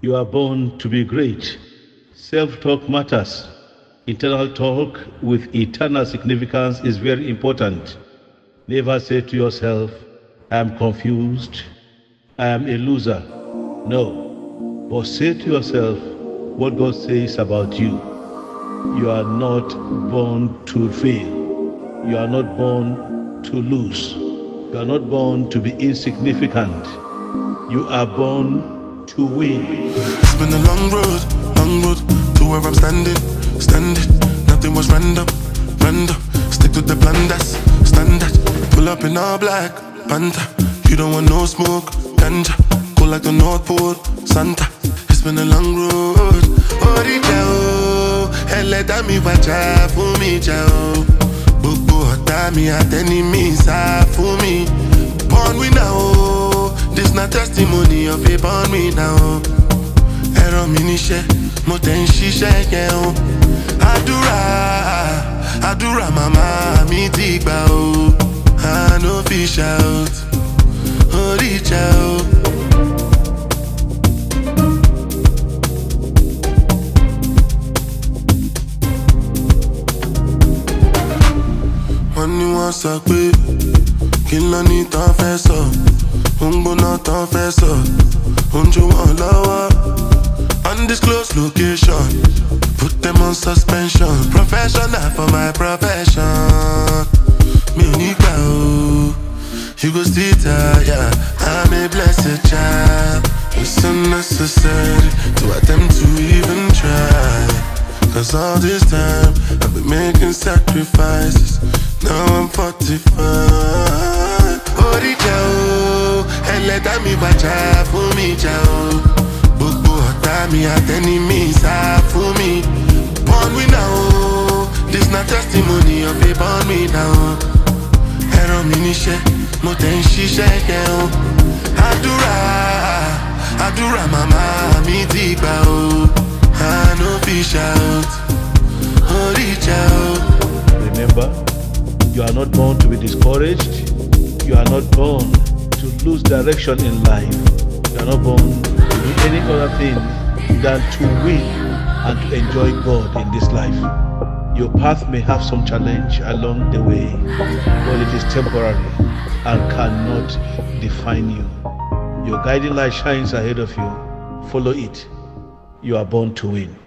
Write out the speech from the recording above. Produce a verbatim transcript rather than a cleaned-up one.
You are born to be great. Self-talk matters. Internal talk with eternal significance is very important. Never say to yourself, I am confused, I am a loser. No. But say to yourself what God says about you. You are not born to fail. You are not born to lose. You are not born to be insignificant. You are born to win. It's been a long road, long road to where I'm standing, standing. Nothing was random, random. Stick to the plan that's standard. Pull up in all black, Panther. You don't want no smoke, ganja. Go like the North Pole, Santa. It's been a long road. Ori jao, eleda mi waja fún mi jao. Gbogbo ọ̀tá mi àtẹni mi sá fún mi. Born we now, this not testimony of a born me now. Ẹ̀rọ mi níṣẹ́, mo tẹ̀ ń ṣiṣẹ́ yẹn o. Àdúrà, àdúrà màmá mi ti gbà o. I no fit shout, orí ìjà o. Wọ́n ní wọ́n sọ pé kí n lọ ní tán fẹ́ sọ, ó ń gbóná tán fẹ́ sọ, ó ń jó wọn lọ́wọ́. Undisclosed location, put them on suspension. Professional for my profession. Mi ò ní gbà o, you go still tire. I'm a blessed child. It's unnecessary to attempt to even try. Cause all this time I've been making sacrifices. Now I'm forty-five. Orí jà o, ẹlẹ́dàá mi wájà fún mi jà o. Gbogbo ọ̀tá mi àtẹni mi sá fún mi. Born we now, this not testimony of a born me now. Ẹ̀rọ mi níṣẹ́, mo tẹ̀ ń ṣiṣẹ́ yẹn o. Àdúrà, àdúrà màmá mi ti gbà o. I no fit shout, orí jà o. Remember, you are not born to be discouraged. You are not born to lose direction in life. You are not born to do any other thing than to win and to enjoy God in this life. Your path may have some challenge along the way, but it is temporary and cannot define you. Your guiding light shines ahead of you. Follow it. You are born to win.